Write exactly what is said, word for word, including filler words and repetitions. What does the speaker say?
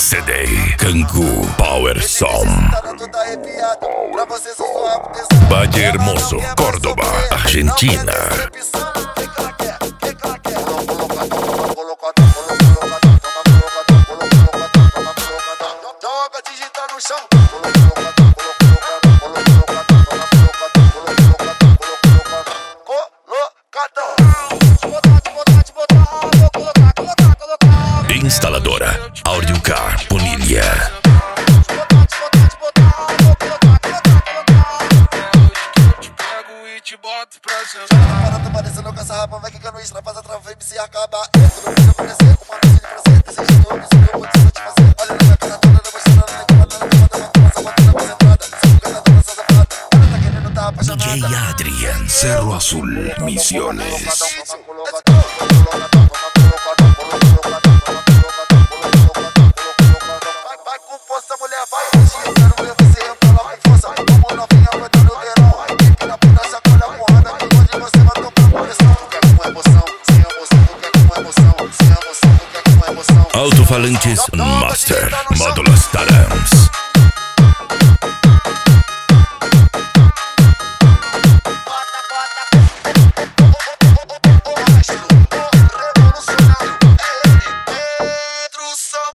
C D Cangu Power Som. Valle Hermoso, Córdoba, Argentina. Instaladora Audiocar Bonilha. Parando parecendo com essa rapa, vai quicando isso, rapaz, através e se acaba. Tudo pode acontecer, com uma noite de prazer, desejo todo, isso que eu vou te satisfazer. Olha na minha cara toda, demonstrando, nem comandando, comandando, começa botando a concentrada. Sempre cantando essa safada, ela tá querendo tá apaixonada. D J Adrian, Cerro Azul, Misiones. Vai com força, mulher, vai. Hoje eu quero ver você rebolar com força. Como novinha, vai dando verão. Fique na puta, chacoalha porrada, que hoje você vai tocar pressão. Tu quer com emoção, sem emoção, tu quer com emoção, sem emoção, tu quer com emoção. Alto-falantes Master, Módulos Tarams.